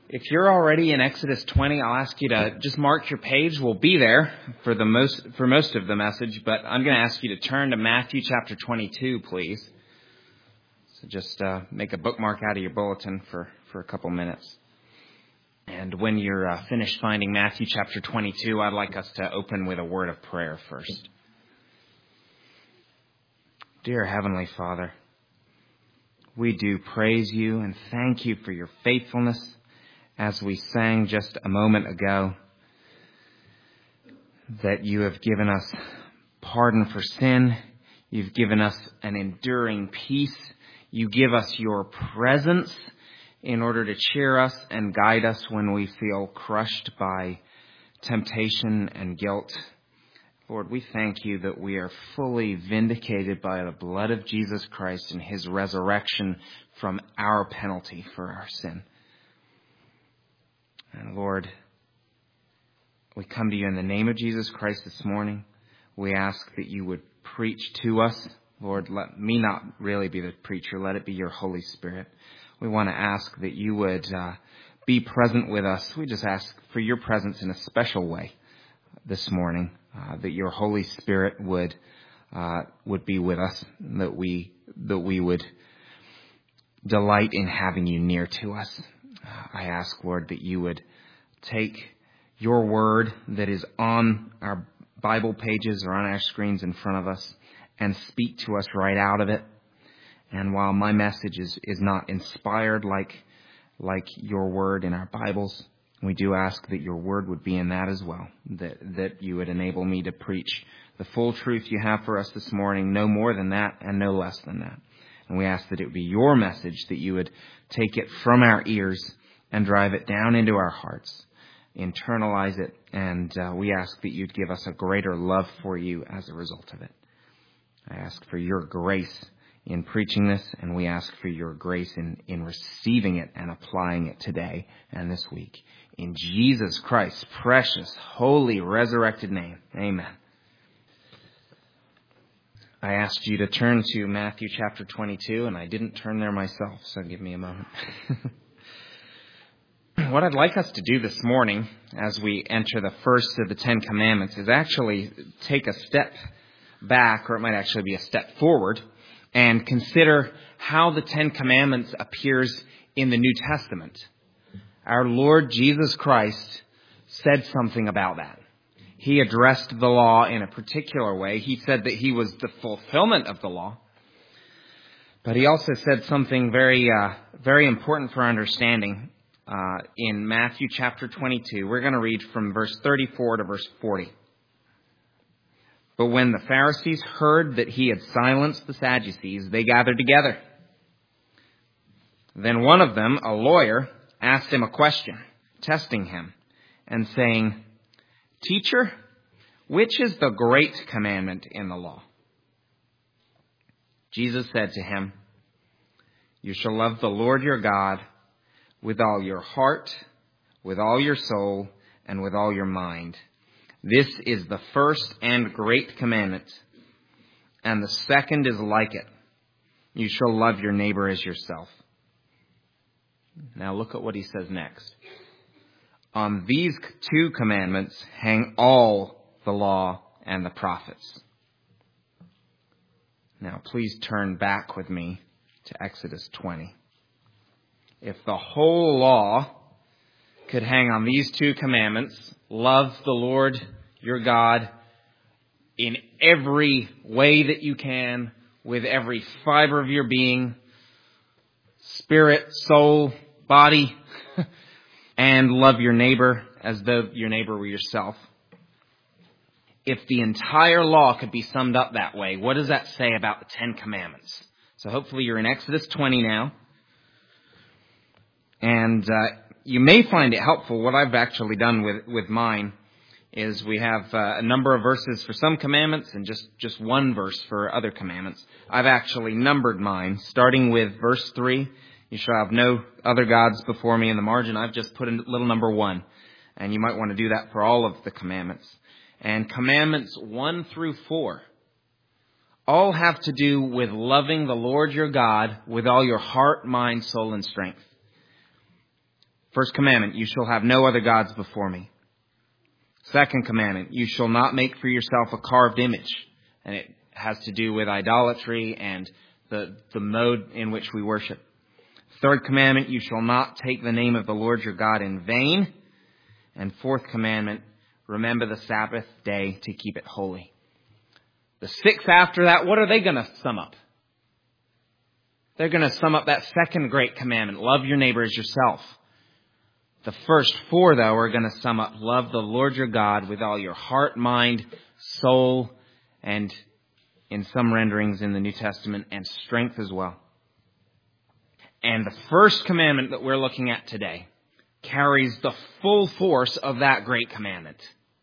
If you're already in Exodus 20, I'll ask you to just mark your page. We'll be there for most of the message, but I'm going to ask you to turn to Matthew chapter 22, please. So just make a bookmark out of your bulletin for a couple minutes. And when you're finished finding Matthew chapter 22, I'd like us to open with a word of prayer first. Dear Heavenly Father, we do praise you and thank you for your faithfulness. As we sang just a moment ago, that you have given us pardon for sin. You've given us an enduring peace. You give us your presence in order to cheer us and guide us when we feel crushed by temptation and guilt. Lord, we thank you that we are fully vindicated by the blood of Jesus Christ and his resurrection from our penalty for our sin. And Lord, we come to you in the name of Jesus Christ this morning. We ask that you would preach to us. Lord, let me not really be the preacher. Let it be your Holy Spirit. We want to ask that you would be present with us. We just ask for your presence in a special way this morning, that your Holy Spirit would be with us, that we would delight in having you near to us. I ask, Lord, that you would take your word that is on our Bible pages or on our screens in front of us and speak to us right out of it. And while my message is not inspired like your word in our Bibles, we do ask that your word would be in that as well, that you would enable me to preach the full truth you have for us this morning, no more than that and no less than that. And we ask that it would be your message, that you would take it from our ears and drive it down into our hearts, internalize it, and we ask that you'd give us a greater love for you as a result of it. I ask for your grace in preaching this, and we ask for your grace in receiving it and applying it today and this week. In Jesus Christ's precious, holy, resurrected name, amen. I asked you to turn to Matthew chapter 22, and I didn't turn there myself, so give me a moment. What I'd like us to do this morning, as we enter the first of the Ten Commandments, is actually take a step back, or it might actually be a step forward, and consider how the Ten Commandments appears in the New Testament. Our Lord Jesus Christ said something about that. He addressed the law in a particular way. He said that he was the fulfillment of the law. But he also said something very important for our understanding in Matthew chapter 22. We're going to read from verse 34 to verse 40. But when the Pharisees heard that he had silenced the Sadducees, they gathered together. Then one of them, a lawyer, asked him a question, testing him, and saying, "Teacher, which is the great commandment in the law?" Jesus said to him, "You shall love the Lord your God with all your heart, with all your soul, and with all your mind. This is the first and great commandment, and the second is like it. You shall love your neighbor as yourself." Now look at what he says next. "On these two commandments hang all the law and the prophets." Now please turn back with me to Exodus 20. If the whole law could hang on these two commandments, love the Lord your God in every way that you can, with every fiber of your being, spirit, soul, body, and love your neighbor as though your neighbor were yourself. If the entire law could be summed up that way, what does that say about the Ten Commandments? So hopefully you're in Exodus 20 now. And you may find it helpful. What I've actually done with mine is we have a number of verses for some commandments and just one verse for other commandments. I've actually numbered mine, starting with verse 3. You shall have no other gods before me. In the margin, I've just put in little number 1. And you might want to do that for all of the commandments. And commandments 1 through 4 all have to do with loving the Lord your God with all your heart, mind, soul, and strength. First commandment, you shall have no other gods before me. Second commandment, you shall not make for yourself a carved image. And it has to do with idolatry and the mode in which we worship. Third commandment, you shall not take the name of the Lord your God in vain. And fourth commandment, remember the Sabbath day to keep it holy. The sixth after that, what are they going to sum up? They're going to sum up that second great commandment, love your neighbor as yourself. The first four, though, are going to sum up, love the Lord your God with all your heart, mind, soul, and in some renderings in the New Testament, and strength as well. And the first commandment that we're looking at today carries the full force of that great commandment.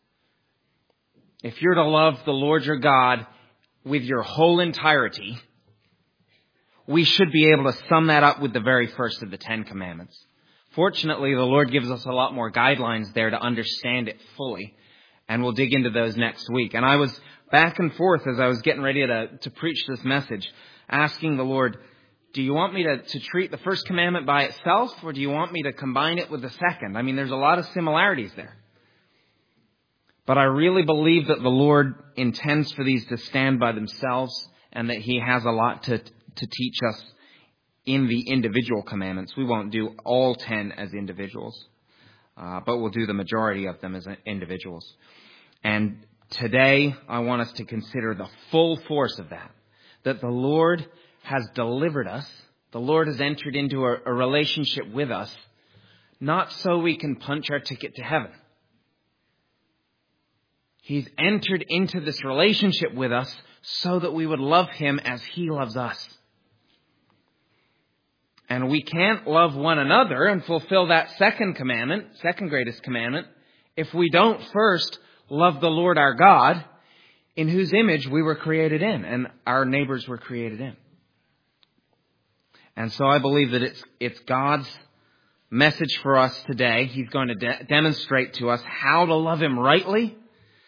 If you're to love the Lord your God with your whole entirety, we should be able to sum that up with the very first of the 10 Commandments. Fortunately, the Lord gives us a lot more guidelines there to understand it fully, and we'll dig into those next week. And I was back and forth as I was getting ready to preach this message, asking the Lord, do you want me to treat the first commandment by itself, or do you want me to combine it with the second? I mean, there's a lot of similarities there. But I really believe that the Lord intends for these to stand by themselves, and that He has a lot to teach us in the individual commandments. We won't do all 10 as individuals, but we'll do the majority of them as individuals. And today, I want us to consider the full force of that the Lord has delivered us. The Lord has entered into a relationship with us, not so we can punch our ticket to heaven. He's entered into this relationship with us so that we would love Him as He loves us. And we can't love one another and fulfill that second commandment, second greatest commandment, if we don't first love the Lord our God, in whose image we were created in and our neighbors were created in. And so I believe that it's God's message for us today. He's going to demonstrate to us how to love Him rightly.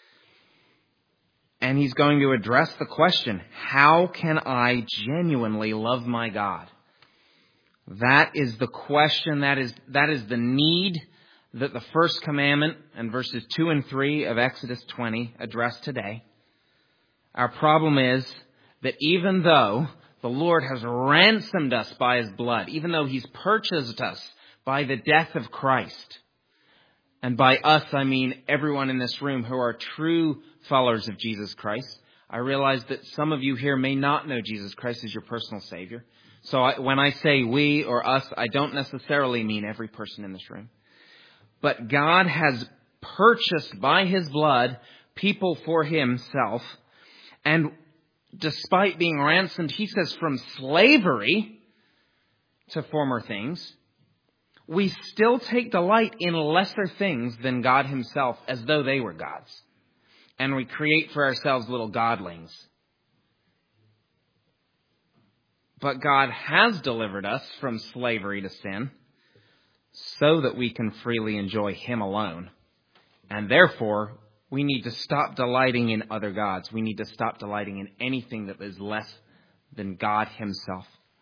And He's going to address the question, how can I genuinely love my God? That is the question, that is the need that the first commandment and verses 2 and 3 of Exodus 20 address today. Our problem is that even though the Lord has ransomed us by His blood, even though He's purchased us by the death of Christ, and by us I mean everyone in this room who are true followers of Jesus Christ, I realize that some of you here may not know Jesus Christ as your personal Savior. So when I say we or us, I don't necessarily mean every person in this room. But God has purchased by His blood people for Himself. And despite being ransomed, He says, from slavery to former things, we still take delight in lesser things than God Himself, as though they were gods. And we create for ourselves little godlings. But God has delivered us from slavery to sin so that we can freely enjoy Him alone. And therefore, we need to stop delighting in other gods. We need to stop delighting in anything that is less than God Himself.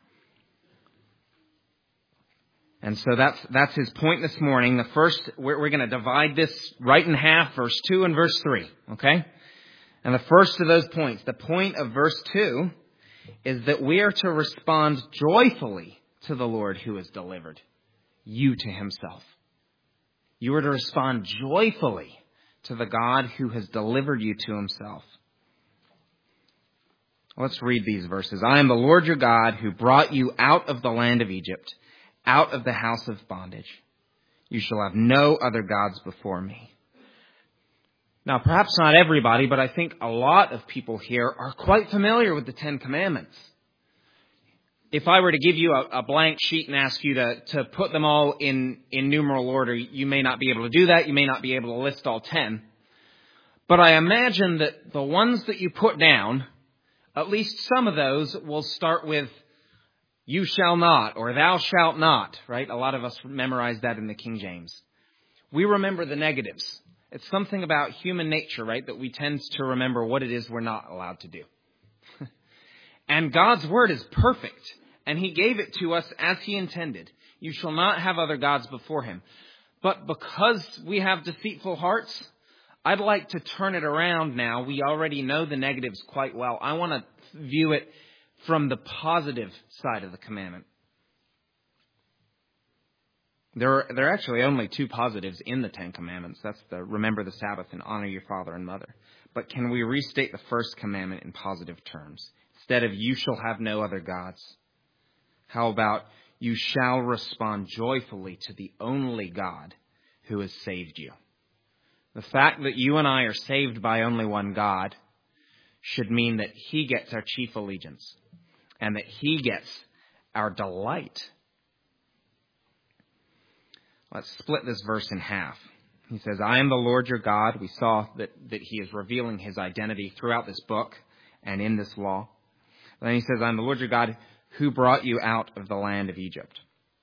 And so that's his point this morning. The first, we're going to divide this right in half, verse 2 and verse 3. Okay? And the first of those points, the point of verse 2, is that we are to respond joyfully to the Lord who has delivered you to Himself. You are to respond joyfully to the God who has delivered you to Himself. Let's read these verses. I am the Lord your God who brought you out of the land of Egypt, out of the house of bondage. You shall have no other gods before me. Now, perhaps not everybody, but I think a lot of people here are quite familiar with the 10 Commandments. If I were to give you a blank sheet and ask you to put them all in numeral order, you may not be able to do that. You may not be able to list all 10. But I imagine that the ones that you put down, at least some of those will start with you shall not or thou shalt not, right? A lot of us memorize that in the King James. We remember the negatives. It's something about human nature, right, that we tend to remember what it is we're not allowed to do. And God's Word is perfect, and He gave it to us as He intended. You shall not have other gods before him. But because we have deceitful hearts, I'd like to turn it around now. We already know the negatives quite well. I want to view it from the positive side of the commandment. There are actually only two positives in the Ten Commandments. That's the remember the Sabbath and honor your father and mother. But can we restate the first commandment in positive terms? Instead of you shall have no other gods, how about you shall respond joyfully to the only God who has saved you? The fact that you and I are saved by only one God should mean that he gets our chief allegiance and that he gets our delight. Let's split this verse in half. He says, I am the Lord your God. We saw that he is revealing his identity throughout this book and in this law. And then he says, I am the Lord your God who brought you out of the land of Egypt.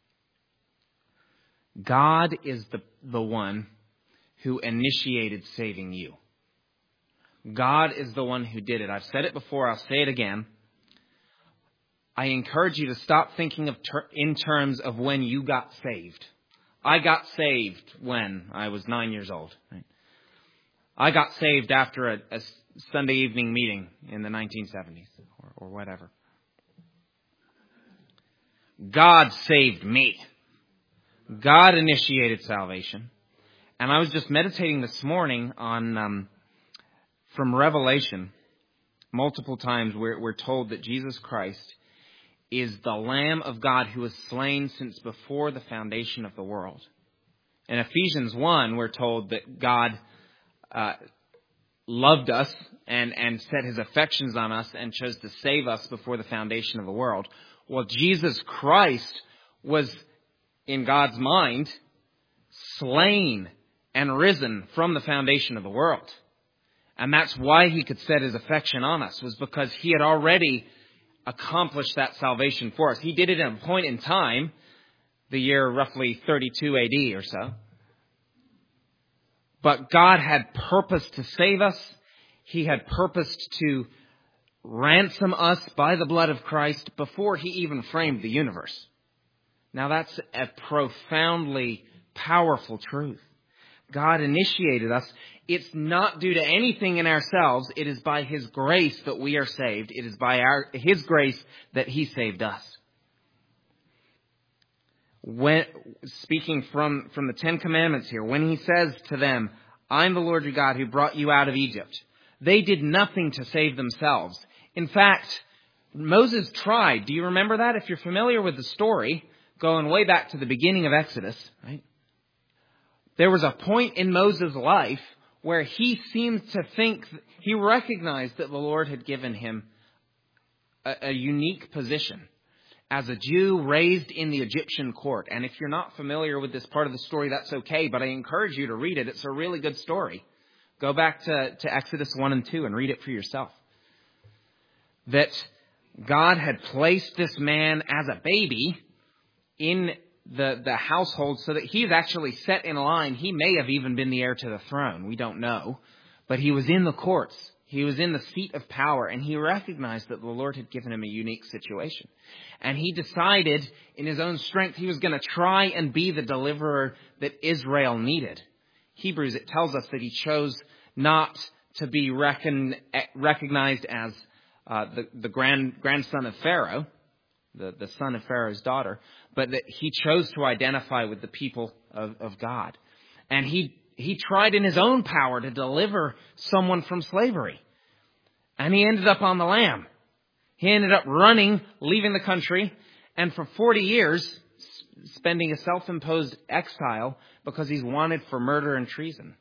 God is the one who initiated saving you. God is the one who did it. I've said it before. I'll say it again. I encourage you to stop thinking in terms of when you got saved. I got saved when I was 9 years old. Right? I got saved after a Sunday evening meeting in the 1970s or whatever. God saved me. God initiated salvation. And I was just meditating this morning on from Revelation. Multiple times we're told that Jesus Christ is the Lamb of God who was slain since before the foundation of the world. In Ephesians 1, we're told that God loved us and set his affections on us and chose to save us before the foundation of the world. Well, Jesus Christ was, in God's mind, slain and risen from the foundation of the world. And that's why he could set his affection on us, was because he had already accomplished that salvation for us. He did it at a point in time, the year roughly 32 AD or so. But God had purposed to save us. He had purposed to ransom us by the blood of Christ before he even framed the universe. Now that's a profoundly powerful truth. God initiated us. It's not due to anything in ourselves. It is by his grace that we are saved. It is by his grace that he saved us. When speaking from the Ten Commandments here, when he says to them, I'm the Lord your God who brought you out of Egypt, they did nothing to save themselves. In fact, Moses tried. Do you remember that? If you're familiar with the story, going way back to the beginning of Exodus, right? There was a point in Moses' life where he seemed to think, he recognized that the Lord had given him a unique position as a Jew raised in the Egyptian court. And if you're not familiar with this part of the story, that's okay, but I encourage you to read it. It's a really good story. Go back to Exodus 1 and 2 and read it for yourself. That God had placed this man as a baby in the household so that he's actually set in line. He may have even been the heir to the throne. We don't know. But he was in the courts. He was in the seat of power, and he recognized that the Lord had given him a unique situation. And he decided in his own strength he was going to try and be the deliverer that Israel needed. Hebrews, it tells us that he chose not to be recognized as the grandson of Pharaoh, the son of Pharaoh's daughter, but that he chose to identify with the people of God. And he tried in his own power to deliver someone from slavery. And he ended up on the lam. He ended up running, leaving the country, and for 40 years spending a self-imposed exile because he's wanted for murder and treason.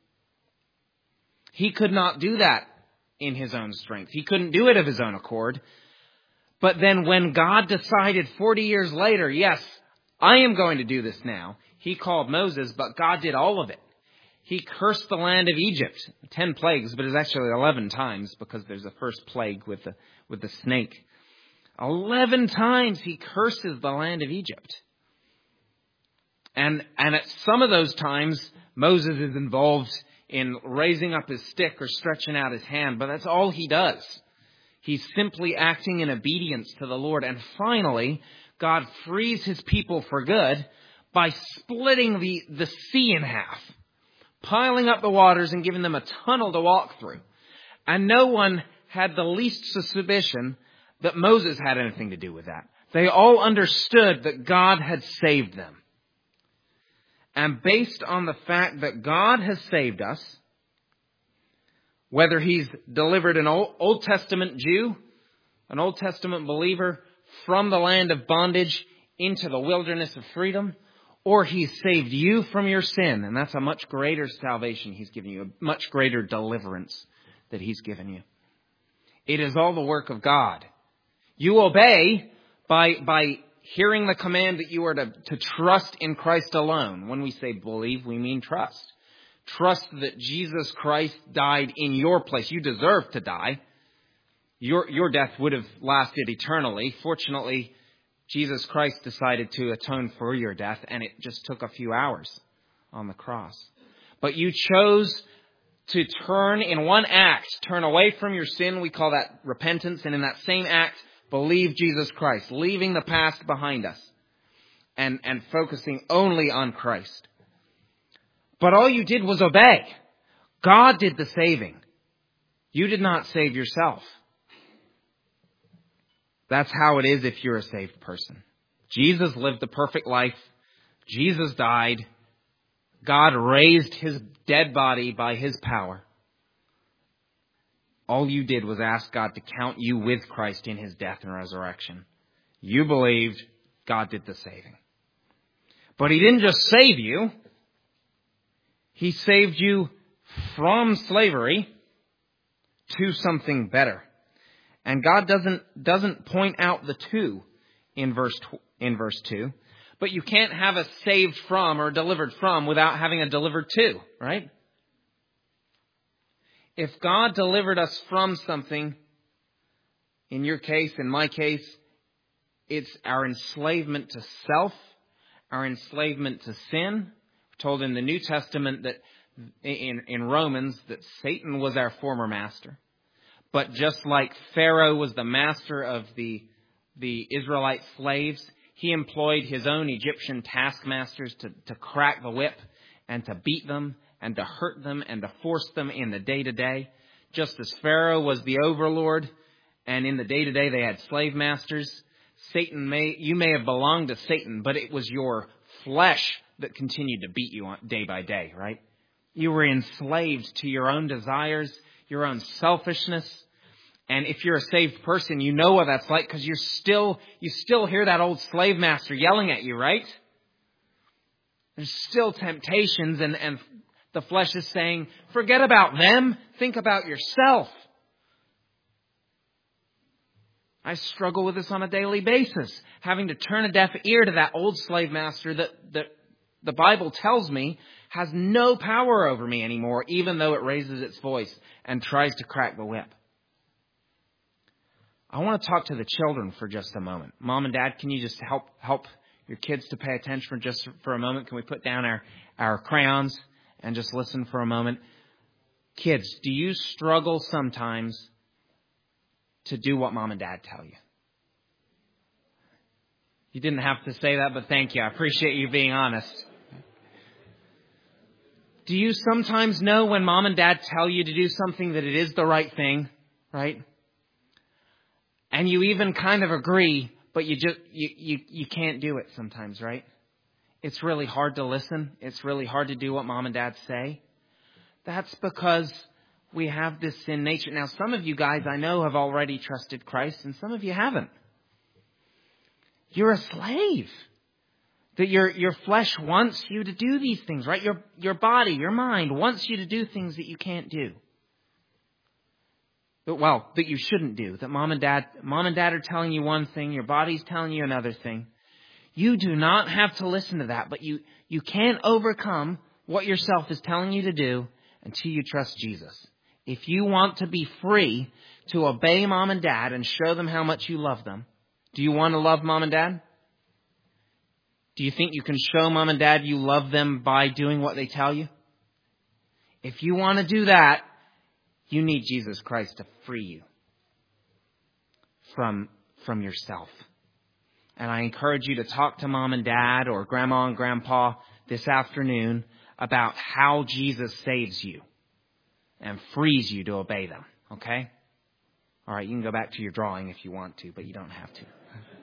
He could not do that in his own strength. He couldn't do it of his own accord. But then when God decided 40 years later, yes, I am going to do this now, he called Moses, but God did all of it. He cursed the land of Egypt, 10 plagues, but it's actually 11 times because there's a first plague with the snake. 11 times he curses the land of Egypt. And at some of those times, Moses is involved in raising up his stick or stretching out his hand, but that's all he does. He's simply acting in obedience to the Lord. And finally, God frees his people for good by splitting the sea in half, piling up the waters and giving them a tunnel to walk through. And no one had the least suspicion that Moses had anything to do with that. They all understood that God had saved them. And based on the fact that God has saved us, whether He's delivered an Old Testament Jew, an Old Testament believer, from the land of bondage into the wilderness of freedom, or He's saved you from your sin, and that's a much greater salvation He's given you, a much greater deliverance that He's given you. It is all the work of God. You obey by hearing the command that you are to trust in Christ alone. When we say believe, we mean trust. Trust that Jesus Christ died in your place. You deserve to die. Your death would have lasted eternally. Fortunately, Jesus Christ decided to atone for your death, and it just took a few hours on the cross. But you chose to turn in one act, turn away from your sin. We call that repentance. And in that same act, believe Jesus Christ, leaving the past behind us and focusing only on Christ. But all you did was obey. God did the saving. You did not save yourself. That's how it is if you're a saved person. Jesus lived the perfect life. Jesus died. God raised His dead body by His power. All you did was ask God to count you with Christ in His death and resurrection. You believed. God did the saving. But He didn't just save you. He saved you from slavery to something better. And God doesn't point out the two in verse 2. But you can't have a saved from or delivered from without having a delivered to, right? If God delivered us from something, in your case, in my case, it's our enslavement to self, our enslavement to sin. We're told in the New Testament that in Romans that Satan was our former master. But just like Pharaoh was the master of the Israelite slaves, he employed his own Egyptian taskmasters to crack the whip and to beat them and to hurt them and to force them in the day-to-day. Just as Pharaoh was the overlord and in the day-to-day they had slave masters, you may have belonged to Satan, but it was your flesh that continued to beat you day by day, right? You were enslaved to your own desires, your own selfishness. And if you're a saved person, you know what that's like because you still hear that old slave master yelling at you, right? There's still temptations and the flesh is saying, forget about them. Think about yourself. I struggle with this on a daily basis, having to turn a deaf ear to that old slave master that the Bible tells me has no power over me anymore, even though it raises its voice and tries to crack the whip. I want to talk to the children for just a moment. Mom and Dad, can you just help your kids to pay attention for a moment? Can we put down our crayons and just listen for a moment? Kids, do you struggle sometimes to do what Mom and Dad tell you? You didn't have to say that, but thank you. I appreciate you being honest. Do you sometimes know when Mom and Dad tell you to do something that it is the right thing, right? And you even kind of agree, but you can't do it sometimes, right? It's really hard to listen. It's really hard to do what Mom and Dad say. That's because we have this sin nature. Now, some of you guys I know have already trusted Christ, and some of you haven't. You're a slave. That your flesh wants you to do these things, right? Your body, your mind wants you to do things that you can't do. That you shouldn't do. That mom and dad are telling you one thing, your body's telling you another thing. You do not have to listen to that, but you can't overcome what yourself is telling you to do until you trust Jesus. If you want to be free to obey Mom and Dad and show them how much you love them, do you want to love Mom and Dad? Do you think you can show Mom and Dad you love them by doing what they tell you? If you want to do that, you need Jesus Christ to free you from yourself And I encourage you to talk to mom and dad or grandma and grandpa this afternoon about how Jesus saves you and frees you to obey them. Okay? All right, you can go back to your drawing if you want to, but you don't have to.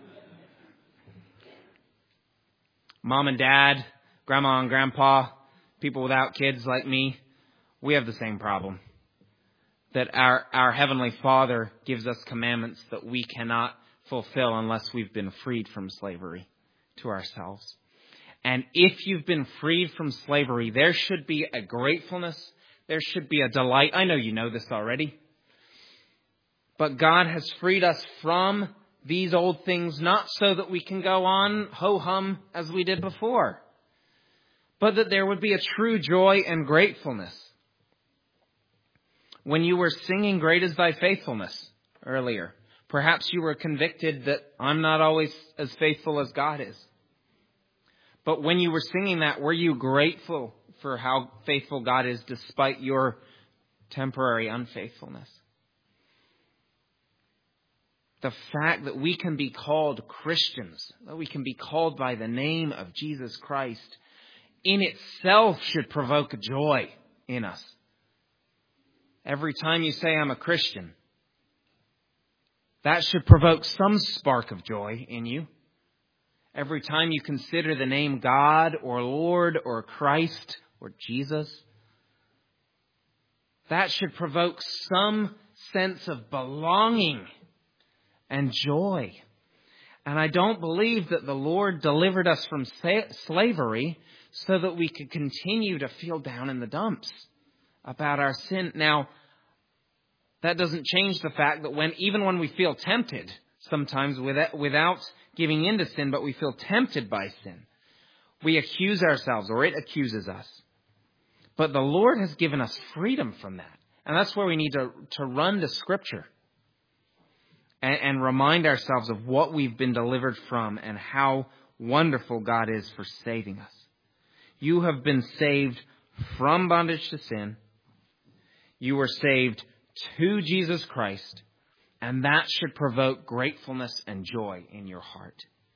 Mom and dad, grandma and grandpa, people without kids like me, we have the same problem. That our Heavenly Father gives us commandments that we cannot fulfill unless we've been freed from slavery to ourselves. And if you've been freed from slavery, there should be a gratefulness. There should be a delight. I know you know this already. But God has freed us from these old things, not so that we can go on ho-hum as we did before, but that there would be a true joy and gratefulness. When you were singing "Great is Thy Faithfulness" earlier, perhaps you were convicted that I'm not always as faithful as God is. But when you were singing that, were you grateful for how faithful God is despite your temporary unfaithfulness? The fact that we can be called Christians, that we can be called by the name of Jesus Christ, in itself should provoke joy in us. Every time you say, "I'm a Christian," that should provoke some spark of joy in you. Every time you consider the name God or Lord or Christ or Jesus, that should provoke some sense of belonging and joy. And I don't believe that the Lord delivered us from slavery so that we could continue to feel down in the dumps about our sin. Now, that doesn't change the fact that even when we feel tempted, sometimes without giving in to sin, but we feel tempted by sin, we accuse ourselves, or it accuses us. But the Lord has given us freedom from that. And that's where we need to run to Scripture and remind ourselves of what we've been delivered from and how wonderful God is for saving us. You have been saved from bondage to sin. You were saved to Jesus Christ, and that should provoke gratefulness and joy in your heart.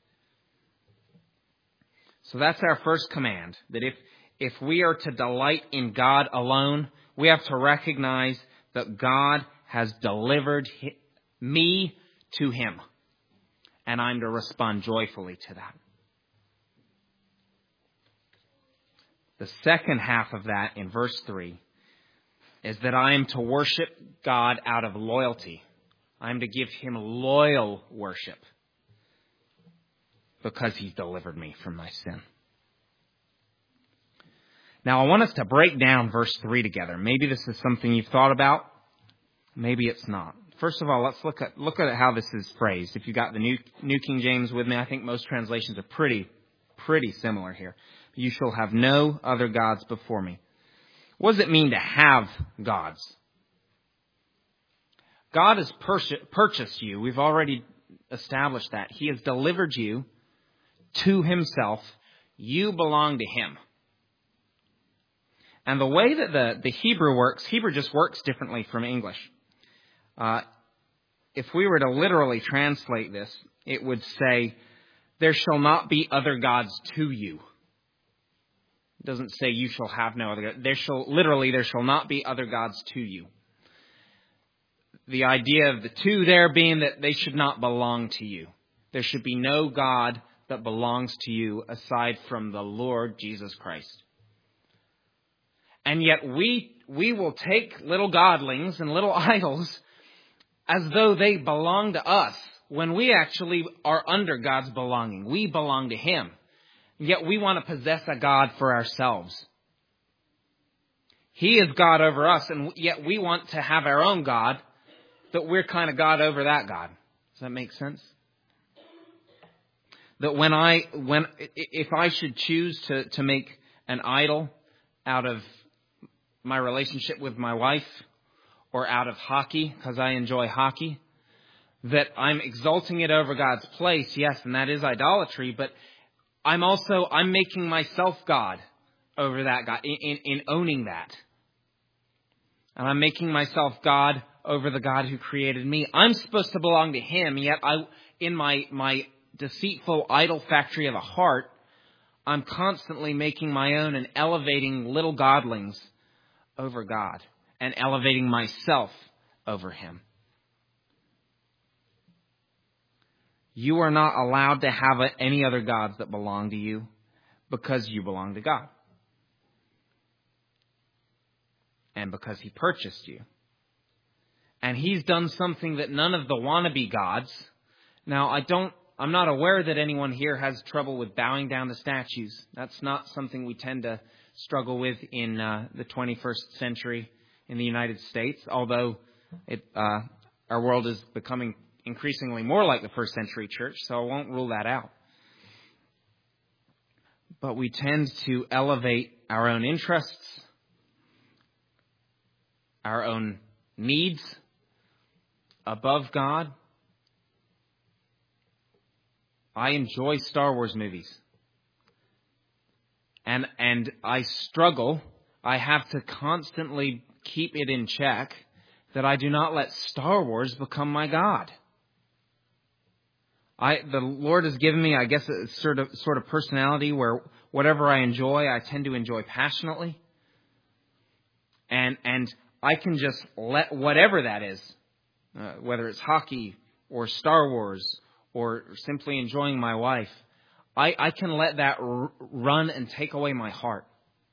So that's our first command, that if we are to delight in God alone, we have to recognize that God has delivered me to Him, and I'm to respond joyfully to that. The second half of that in verse 3 is that I am to worship God out of loyalty. I am to give Him loyal worship because He's delivered me from my sin. Now, I want us to break down verse 3 together. Maybe this is something you've thought about. Maybe it's not. First of all, let's look at how this is phrased. If you've got the New King James with me, I think most translations are pretty similar here. You shall have no other gods before me. What does it mean to have gods? God has purchased you. We've already established that. He has delivered you to Himself. You belong to Him. And the way that the Hebrew works, Hebrew just works differently from English. If we were to literally translate this, it would say, there shall not be other gods to you. It doesn't say you shall have no other gods. There shall not be other gods to you. The idea of the two there being that they should not belong to you. There should be no God that belongs to you aside from the Lord Jesus Christ. And yet we will take little godlings and little idols as though they belong to us, when we actually are under God's belonging. We belong to Him. Yet we want to possess a God for ourselves. He is God over us, and yet we want to have our own God, that we're kind of God over that God. Does that make sense? That if I should choose to make an idol out of my relationship with my wife, or out of hockey, because I enjoy hockey, that I'm exalting it over God's place, yes, and that is idolatry, but I'm making myself God over that God, in owning that. And I'm making myself God over the God who created me. I'm supposed to belong to Him, yet in my deceitful idol factory of a heart, I'm constantly making my own and elevating little godlings over God and elevating myself over Him. You are not allowed to have any other gods that belong to you because you belong to God. And because He purchased you. And He's done something that none of the wannabe gods. Now, I'm not aware that anyone here has trouble with bowing down to statues. That's not something we tend to struggle with in the 21st century in the United States, although our world is becoming increasingly more like the first century church, so I won't rule that out. But we tend to elevate our own interests, our own needs above God. I enjoy Star Wars movies. And I struggle. I have to constantly keep it in check that I do not let Star Wars become my God. The Lord has given me, I guess, a sort of personality where whatever I enjoy, I tend to enjoy passionately. And I can just let whatever that is, whether it's hockey or Star Wars or simply enjoying my wife, I can let that run and take away my heart.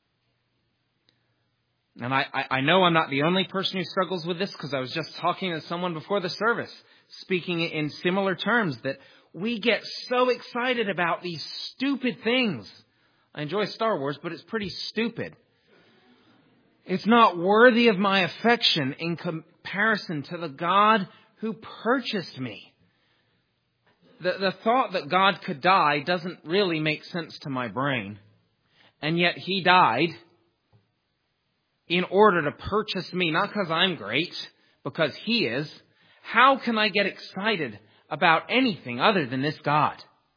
And I know I'm not the only person who struggles with this, because I was just talking to someone before the service, speaking in similar terms, that we get so excited about these stupid things. I enjoy Star Wars, but it's pretty stupid. It's not worthy of my affection in comparison to the God who purchased me. The thought that God could die doesn't really make sense to my brain. And yet He died in order to purchase me, not because I'm great, because He is. How can I get excited about anything other than this God?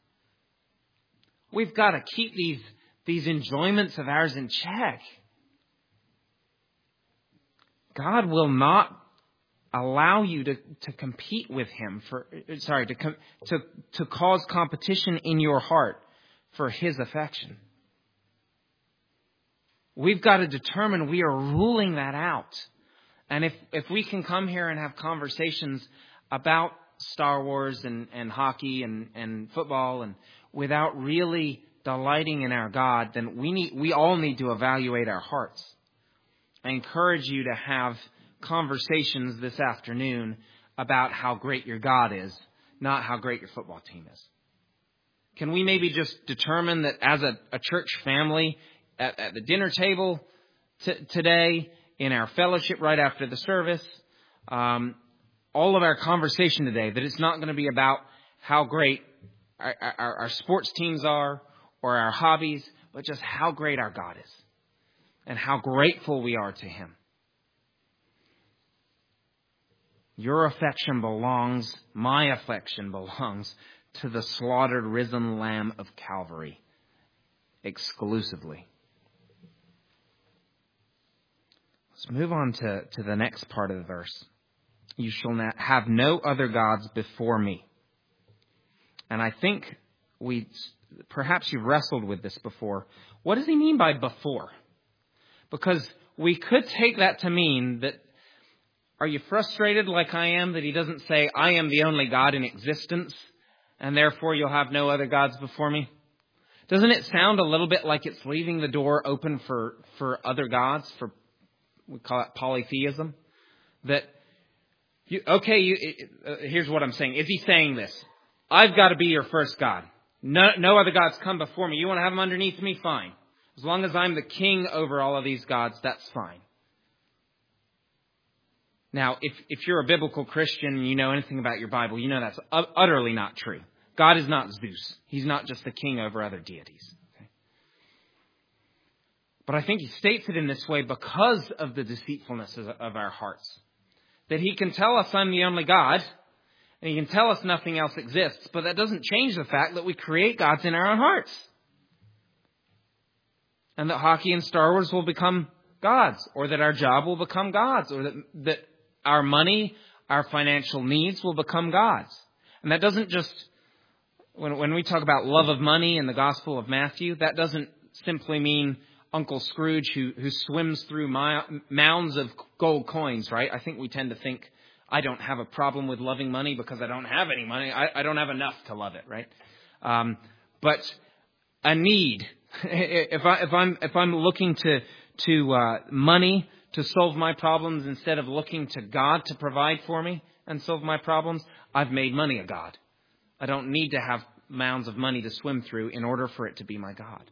We've got to keep these enjoyments of ours in check. God will not allow you to compete with Him to cause competition in your heart for His affection. We've got to determine we are ruling that out. And if we can come here and have conversations about Star Wars and hockey and football and without really delighting in our God, then we all need to evaluate our hearts. I encourage you to have conversations this afternoon about how great your God is, not how great your football team is. Can we maybe just determine that as a church family at the dinner table today, in our fellowship right after the service, all of our conversation today, that it's not going to be about how great our sports teams are or our hobbies, but just how great our God is and how grateful we are to Him. My affection belongs to the slaughtered, risen Lamb of Calvary exclusively. Let's move on to the next part of the verse. You shall have no other gods before me. And I think perhaps you've wrestled with this before. What does he mean by before? Because we could take that to mean that, are you frustrated like I am that he doesn't say, I am the only God in existence, and therefore you'll have no other gods before me? Doesn't it sound a little bit like it's leaving the door open for other gods, we call it polytheism? That, here's what I'm saying. Is he saying this? I've got to be your first God. No other gods come before me. You want to have them underneath me? Fine. As long as I'm the king over all of these gods, that's fine. Now, if you're a biblical Christian and you know anything about your Bible, you know that's utterly not true. God is not Zeus. He's not just the king over other deities. Okay? But I think he states it in this way because of the deceitfulness of our hearts. That he can tell us I'm the only God, and he can tell us nothing else exists, but that doesn't change the fact that we create gods in our own hearts. And that hockey and Star Wars will become gods, or that our job will become gods, or that our money, our financial needs will become gods. And that doesn't just When we talk about love of money in the Gospel of Matthew, that doesn't simply mean Uncle Scrooge who swims through mounds of gold coins, right? I think we tend to think, I don't have a problem with loving money because I don't have any money. I don't have enough to love it, right? But a need. If I'm looking to money to solve my problems instead of looking to God to provide for me and solve my problems, I've made money a god. I don't need to have mounds of money to swim through in order for it to be my God.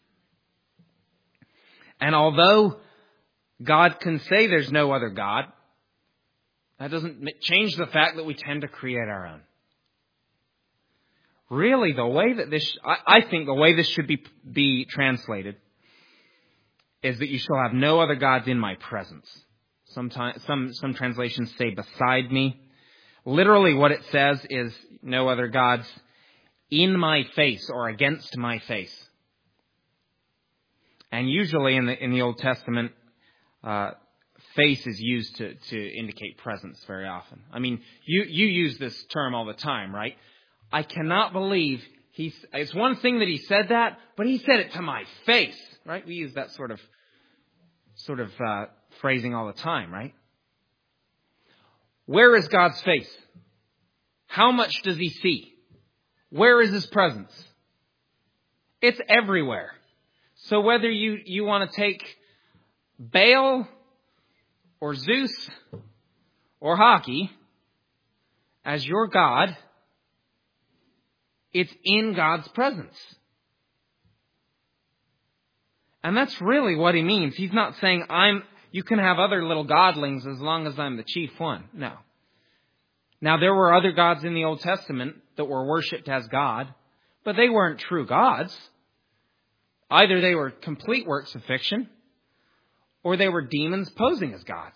And although God can say there's no other God, that doesn't change the fact that we tend to create our own. Really, the way that I think the way this should be translated is that you shall have no other gods in my presence. Some translations say beside me. Literally what it says is no other gods in my face or against my face. And usually in the Old Testament, face is used to indicate presence very often. I mean, you use this term all the time, right? I cannot believe it's one thing that he said that, but he said it to my face, right? We use that sort of phrasing all the time, right? Where is God's face? How much does he see? Where is his presence? It's everywhere. So whether you want to take Baal or Zeus or hockey as your God, it's in God's presence. And that's really what he means. He's not saying you can have other little godlings as long as I'm the chief one. No. Now, there were other gods in the Old Testament that were worshipped as God, but they weren't true gods. Either they were complete works of fiction, or they were demons posing as gods.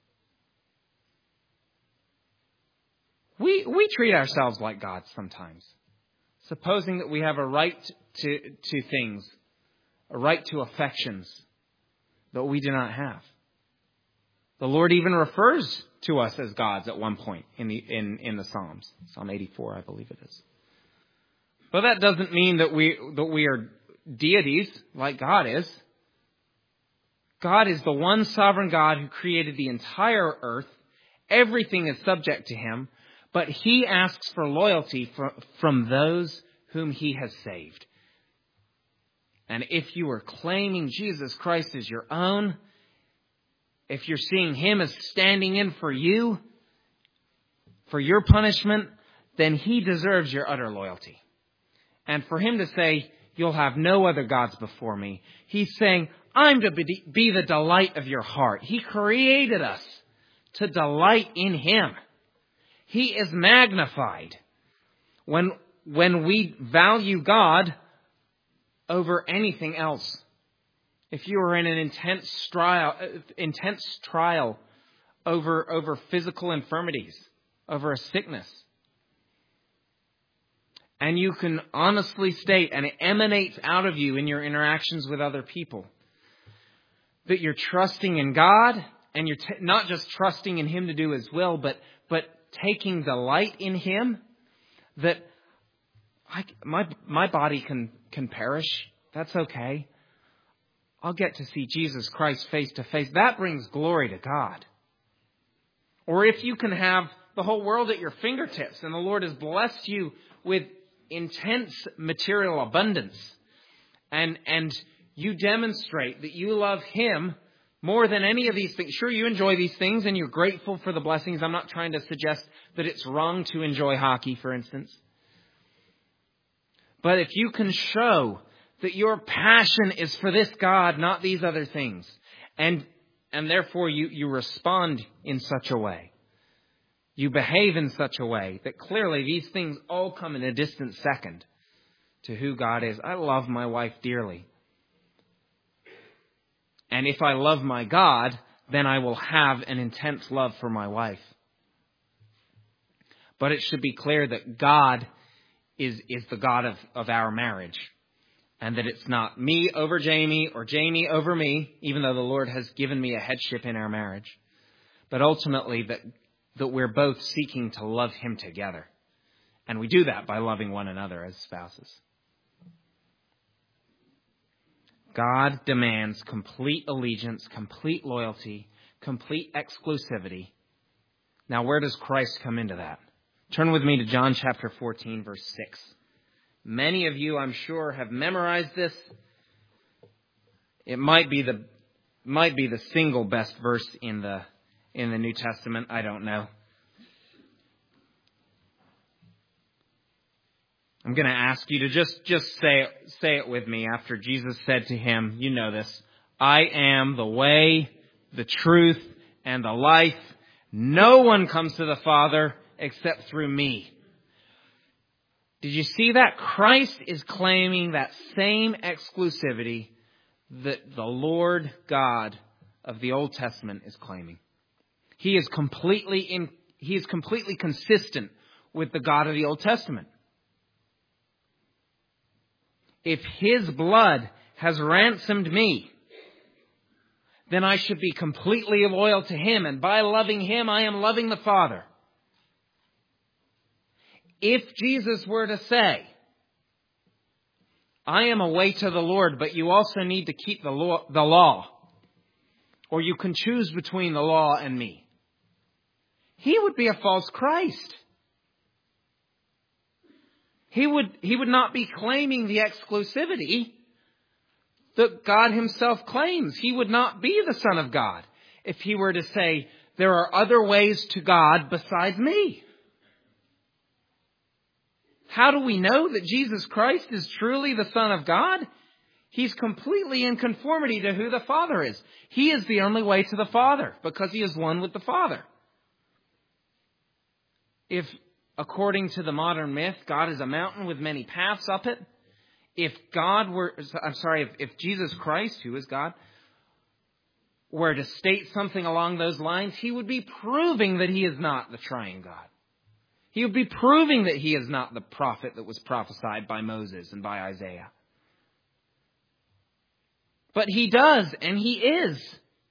We treat ourselves like gods sometimes, supposing that we have a right to things, a right to affections that we do not have. The Lord even refers to us as gods at one point in the Psalms. Psalm 84, I believe it is. But that doesn't mean that we are deities like God is. God is the one sovereign God who created the entire earth. Everything is subject to him, but he asks for loyalty from those whom he has saved. And if you are claiming Jesus Christ as your own, if you're seeing him as standing in for you, for your punishment, then he deserves your utter loyalty. And for him to say, you'll have no other gods before me, he's saying, I'm to be the delight of your heart. He created us to delight in him. He is magnified when we value God over anything else. If you are in an intense trial over physical infirmities, over a sickness, and you can honestly state, and it emanates out of you in your interactions with other people, that you're trusting in God, and you're not just trusting in him to do his will, but taking delight in him, that my body can perish. That's okay. I'll get to see Jesus Christ face to face. That brings glory to God. Or if you can have the whole world at your fingertips and the Lord has blessed you with intense material abundance, and you demonstrate that you love him more than any of these things. Sure, you enjoy these things and you're grateful for the blessings. I'm not trying to suggest that it's wrong to enjoy hockey, for instance. But if you can show that your passion is for this God, not these other things, and therefore you respond in such a way, you behave in such a way that clearly these things all come in a distant second to who God is. I love my wife dearly. And if I love my God, then I will have an intense love for my wife. But it should be clear that God is the God of our marriage. And that it's not me over Jamie or Jamie over me, even though the Lord has given me a headship in our marriage. But ultimately that we're both seeking to love him together And we do that by loving one another as spouses. God demands complete allegiance, complete loyalty, complete exclusivity. Now, where does Christ come into that? Turn with me to John chapter 14, verse 6. Many of you, I'm sure, have memorized this. It might be the single best verse in the New Testament. I don't know. I'm going to ask you to just say it with me after Jesus said to him, you know this, I am the way, the truth, and the life. No one comes to the Father except through me. Did you see that? Christ is claiming that same exclusivity that the Lord God of the Old Testament is claiming. He is completely consistent with the God of the Old Testament. If his blood has ransomed me, then I should be completely loyal to him. And by loving him, I am loving the Father. If Jesus were to say, I am a way to the Lord, but you also need to keep the law, or you can choose between the law and me, he would be a false Christ. He would not be claiming the exclusivity that God himself claims. He would not be the Son of God if he were to say, there are other ways to God besides me. How do we know that Jesus Christ is truly the Son of God? He's completely in conformity to who the Father is. He is the only way to the Father because he is one with the Father. If, according to the modern myth, God is a mountain with many paths up it, if Jesus Christ, who is God, were to state something along those lines, he would be proving that he is not the triune God. He would be proving that he is not the prophet that was prophesied by Moses and by Isaiah. But he does, and he is.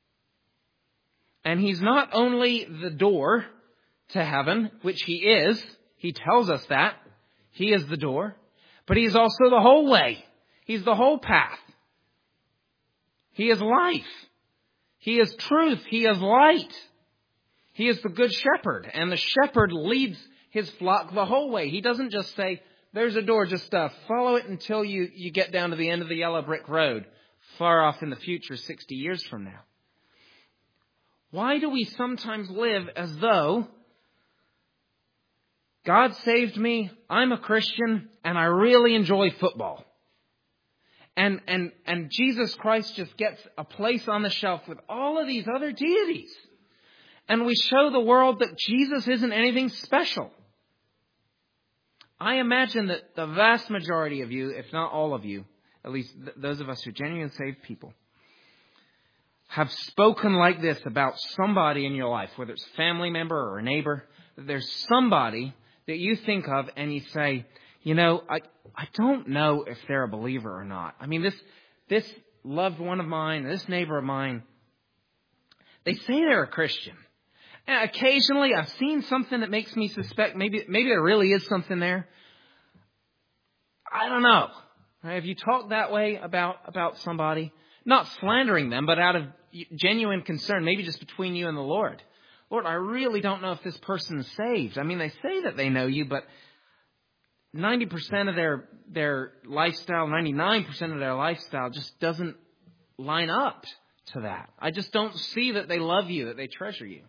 And he's not only the door to heaven, which he is. He tells us that. He is the door. But he is also the whole way. He's the whole path. He is life. He is truth. He is light. He is the good shepherd. And the shepherd leads his flock the whole way. He doesn't just say, there's a door, just follow it until you get down to the end of the yellow brick road, far off in the future, 60 years from now. Why do we sometimes live as though God saved me, I'm a Christian, and I really enjoy football? And Jesus Christ just gets a place on the shelf with all of these other deities. And we show the world that Jesus isn't anything special. I imagine that the vast majority of you, if not all of you, at least those of us who are genuinely saved people, have spoken like this about somebody in your life, whether it's a family member or a neighbor, that there's somebody that you think of and you say, you know, I don't know if they're a believer or not. I mean, this loved one of mine, this neighbor of mine, they say they're a Christian. And occasionally I've seen something that makes me suspect maybe there really is something there. I don't know. Right? Have you talked that way about somebody? Not slandering them, but out of genuine concern, maybe just between you and the Lord. Lord, I really don't know if this person is saved. I mean, they say that they know you, but 90% of their lifestyle, 99% of their lifestyle just doesn't line up to that. I just don't see that they love you, that they treasure you.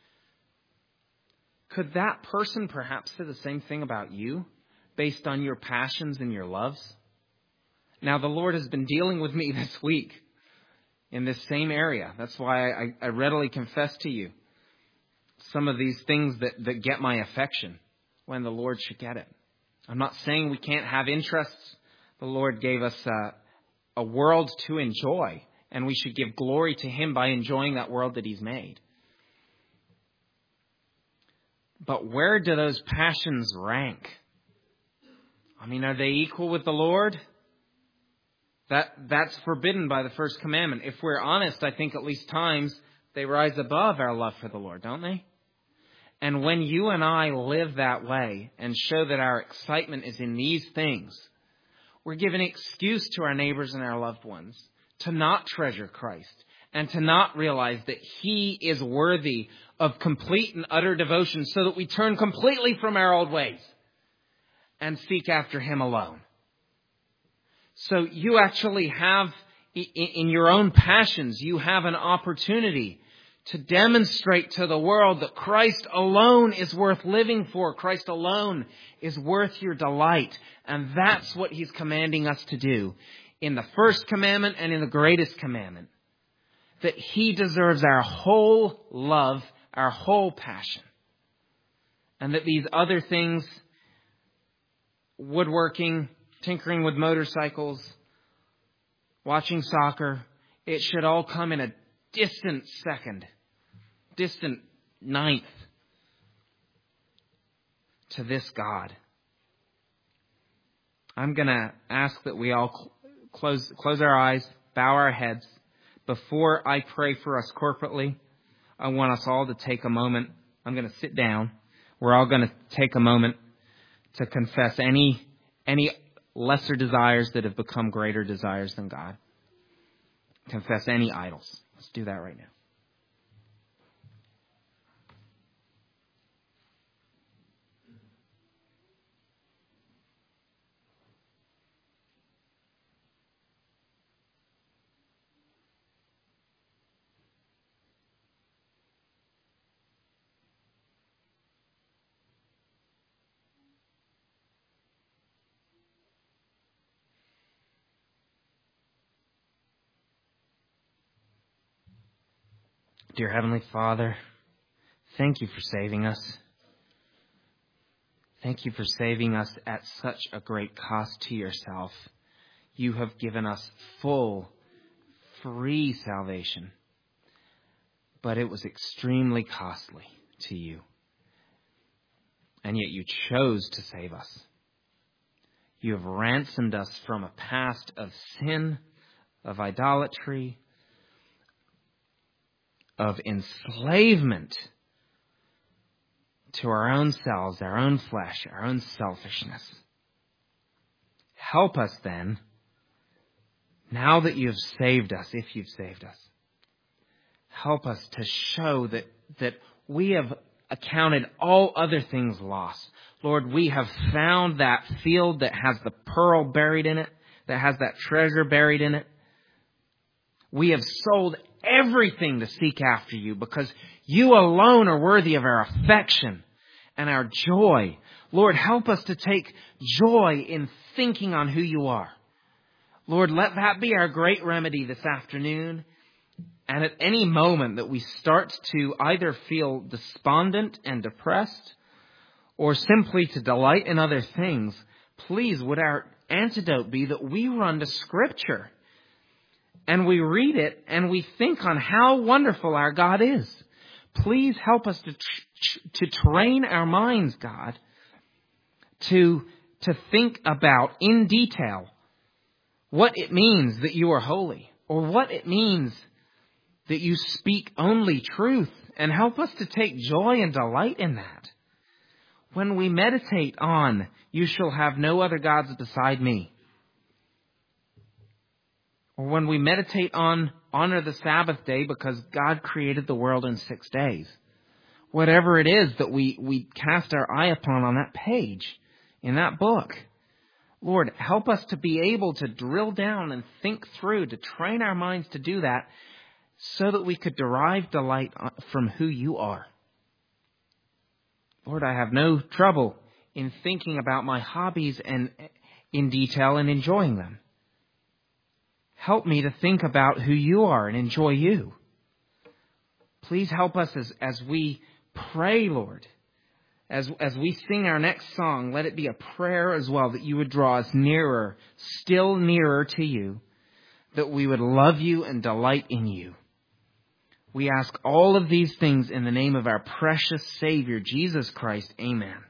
Could that person perhaps say the same thing about you based on your passions and your loves? Now, the Lord has been dealing with me this week in this same area. That's why I readily confess to you some of these things that get my affection when the Lord should get it. I'm not saying we can't have interests. The Lord gave us a world to enjoy, and we should give glory to him by enjoying that world that he's made. But where do those passions rank? I mean, are they equal with the Lord? That's forbidden by the first commandment. If we're honest, I think at least times they rise above our love for the Lord, don't they? And when you and I live that way and show that our excitement is in these things, we're giving excuse to our neighbors and our loved ones to not treasure Christ and to not realize that He is worthy of complete and utter devotion, so that we turn completely from our old ways and seek after Him alone. So you actually have, in your own passions, you have an opportunity to demonstrate to the world that Christ alone is worth living for. Christ alone is worth your delight. And that's what He's commanding us to do in the first commandment and in the greatest commandment. That He deserves our whole love, our whole passion. And that these other things, woodworking, tinkering with motorcycles, watching soccer, it should all come in a distant second, distant ninth to this God. I'm going to ask that we all close our eyes, bow our heads. Before I pray for us corporately, I want us all to take a moment. I'm going to sit down. We're all going to take a moment to confess any lesser desires that have become greater desires than God. Confess any idols. Let's do that right now. Dear Heavenly Father, thank You for saving us. Thank You for saving us at such a great cost to Yourself. You have given us full, free salvation, but it was extremely costly to You. And yet You chose to save us. You have ransomed us from a past of sin, of idolatry, of enslavement to our own selves, our own flesh, our own selfishness. Help us then, now that You have saved us, if You've saved us, help us to show that we have accounted all other things lost. Lord, we have found that field that has the pearl buried in it, that has that treasure buried in it. We have sold everything to seek after You, because You alone are worthy of our affection and our joy. Lord, help us to take joy in thinking on who You are. Lord, let that be our great remedy this afternoon. And at any moment that we start to either feel despondent and depressed, or simply to delight in other things, please would our antidote be that we run to Scripture and we read it and we think on how wonderful our God is. Please help us to train our minds, God, to think about in detail what it means that You are holy, or what it means that You speak only truth, and help us to take joy and delight in that. When we meditate on, You shall have no other gods beside Me, or when we meditate on, honor the Sabbath day because God created the world in 6 days. Whatever it is that we cast our eye upon on that page, in that book, Lord, help us to be able to drill down and think through, to train our minds to do that, so that we could derive delight from who You are. Lord, I have no trouble in thinking about my hobbies and in detail and enjoying them. Help me to think about who You are and enjoy You. Please help us as we pray, Lord. As we sing our next song, let it be a prayer as well, that You would draw us nearer, still nearer to You, that we would love You and delight in You. We ask all of these things in the name of our precious Savior, Jesus Christ. Amen.